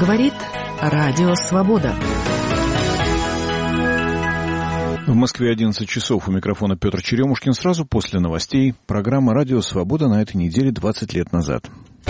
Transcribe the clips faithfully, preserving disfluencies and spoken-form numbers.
Говорит Радио Свобода. В Москве одиннадцать часов. У микрофона Петр Черемушкин. Сразу после новостей программа «Радио Свобода» на этой неделе двадцать лет назад.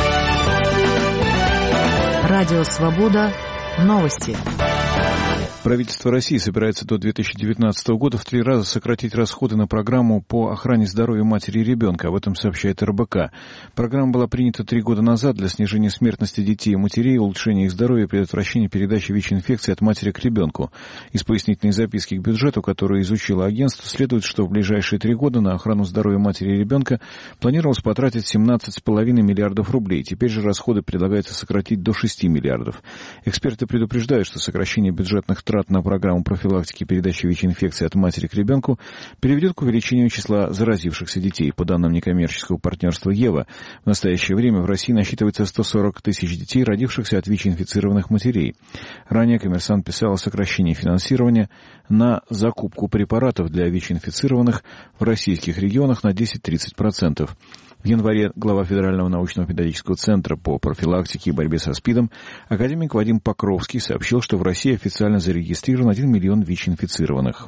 Радио Свобода. Новости. Правительство России собирается до две тысячи девятнадцатого года в три раза сократить расходы на программу по охране здоровья матери и ребенка. Об этом сообщает эр бэ ка. Программа была принята три года назад для снижения смертности детей и матерей, улучшения их здоровья и предотвращения передачи ВИЧ-инфекции от матери к ребенку. Из пояснительной записки к бюджету, которую изучило агентство, следует, что в ближайшие три года на охрану здоровья матери и ребенка планировалось потратить семнадцать целых пять десятых миллиардов рублей. Теперь же расходы предлагается сократить до шести миллиардов. Эксперты предупреждают, что сокращение бюджетных трат на программу профилактики и передачи ВИЧ-инфекции от матери к ребенку приведет к увеличению числа заразившихся детей. По данным некоммерческого партнерства «Ева», в настоящее время в России насчитывается сто сорок тысяч детей, родившихся от ВИЧ-инфицированных матерей. Ранее «Коммерсант» писал о сокращении финансирования на закупку препаратов для ВИЧ-инфицированных в российских регионах на десять-тридцать процентов. В январе глава Федерального научно-педагогического центра по профилактике и борьбе со СПИДом академик Вадим Покровский сообщил, что в России официально зарегистрирован один миллион ВИЧ-инфицированных.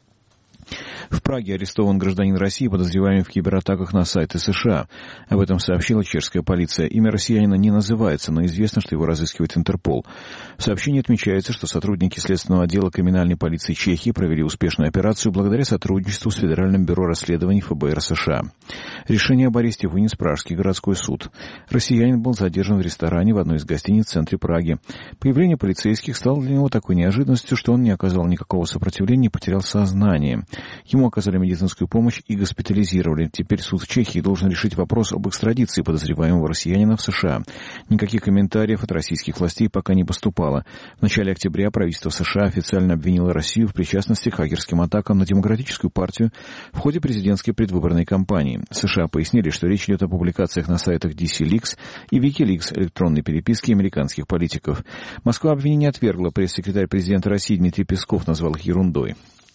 В Праге арестован гражданин России, подозреваемый в кибератаках на сайты США. Об этом сообщила чешская полиция. Имя россиянина не называется, но известно, что его разыскивает Интерпол. В сообщении отмечается, что сотрудники Следственного отдела криминальной полиции Чехии провели успешную операцию благодаря сотрудничеству с Федеральным бюро расследований эф бэ эр США. Решение об аресте вынес Пражский городской суд. Россиянин был задержан в ресторане в одной из гостиниц в центре Праги. Появление полицейских стало для него такой неожиданностью, что он не оказал никакого сопротивления и потерял сознание. Ему оказали медицинскую помощь и госпитализировали. Теперь суд в Чехии должен решить вопрос об экстрадиции подозреваемого россиянина в США. Никаких комментариев от российских властей пока не поступало. В начале октября правительство США официально обвинило Россию в причастности к хакерским атакам на Демократическую партию в ходе президентской предвыборной кампании. США пояснили, что речь идет о публикациях на сайтах ди си Leaks и WikiLeaks электронной переписки американских политиков. Москва обвинение отвергла. Пресс-секретарь президента России Дмитрий Песков назвал их ерундой.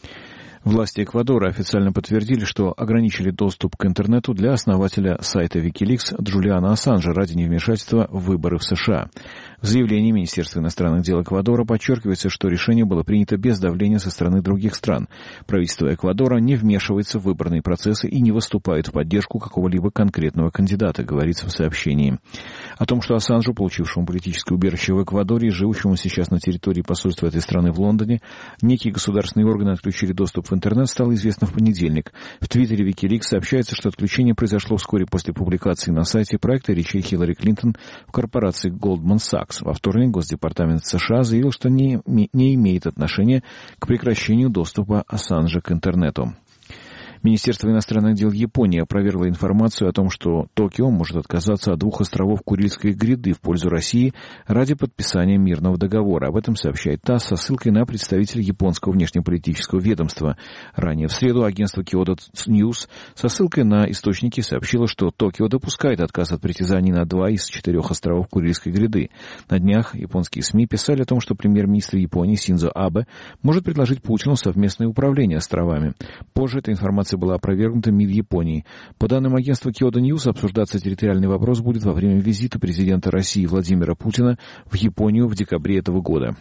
Власти Эквадора официально подтвердили, что ограничили доступ к интернету для основателя сайта WikiLeaks Джулиана Ассанжа ради невмешательства в выборы в США. В заявлении Министерства иностранных дел Эквадора подчеркивается, что решение было принято без давления со стороны других стран. Правительство Эквадора не вмешивается в выборные процессы и не выступает в поддержку какого-либо конкретного кандидата, говорится в сообщении. О том, что Ассанжу, получившему политическое убежище в Эквадоре и живущему сейчас на территории посольства этой страны в Лондоне, некие государственные органы отключили доступ в интернет, стало известно в понедельник. В твиттере WikiLeaks сообщается, что отключение произошло вскоре после публикации на сайте проекта речей Хиллари Клинтон в корпорации Goldman Sachs. Во вторник Госдепартамент США заявил, что не, не имеет отношения к прекращению доступа Ассанжа к интернету. Министерство иностранных дел Японии опровергло информацию о том, что Токио может отказаться от двух островов Курильской гряды в пользу России ради подписания мирного договора. Об этом сообщает ТАСС со ссылкой на представителя японского внешнеполитического ведомства. Ранее в среду агентство Kyodo News со ссылкой на источники сообщило, что Токио допускает отказ от притязаний на два из четырех островов Курильской гряды. На днях японские СМИ писали о том, что премьер-министр Японии Синдзо Абе может предложить Путину совместное управление островами. Позже эта информация была опровергнута МИД Японии. По данным агентства Kyodo News, обсуждаться территориальный вопрос будет во время визита президента России Владимира Путина в Японию в декабре этого года.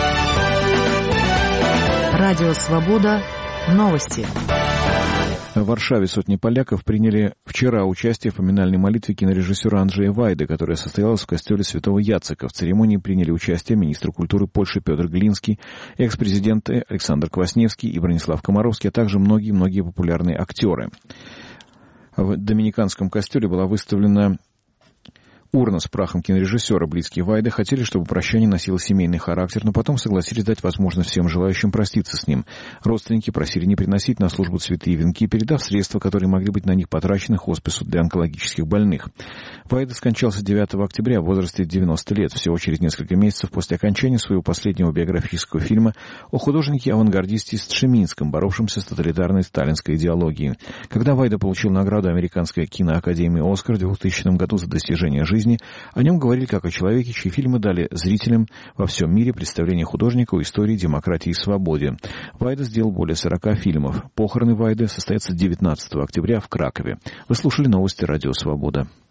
Радио Свобода. Новости. В Варшаве сотни поляков приняли вчера участие в поминальной молитве кинорежиссера Анджея Вайды, которая состоялась в костеле Святого Яцека. В церемонии приняли участие министр культуры Польши Петр Глинский, экс-президенты Александр Квасневский и Бронислав Комаровский, а также многие-многие популярные актеры. В Доминиканском костеле была выставлена урна с прахом кинорежиссера. Близкие Вайды хотели, чтобы прощание носило семейный характер, но потом согласились дать возможность всем желающим проститься с ним. Родственники просили не приносить на службу цветы и венки, передав средства, которые могли быть на них потрачены хоспису для онкологических больных. Вайда скончался девятого октября в возрасте девяноста лет, всего через несколько месяцев после окончания своего последнего биографического фильма о художнике-авангардисте Стшеминском, боровшемся с тоталитарной сталинской идеологией. Когда Вайда получил награду Американской киноакадемии «Оскар» в двухтысячном году за достижение жизни, о нем говорили как о человеке, чьи фильмы дали зрителям во всем мире представление художника о истории, демократии и свободе. Вайда сделал более сорока фильмов. Похороны Вайды состоятся девятнадцатого октября в Кракове. Вы слушали новости «Радио Свобода».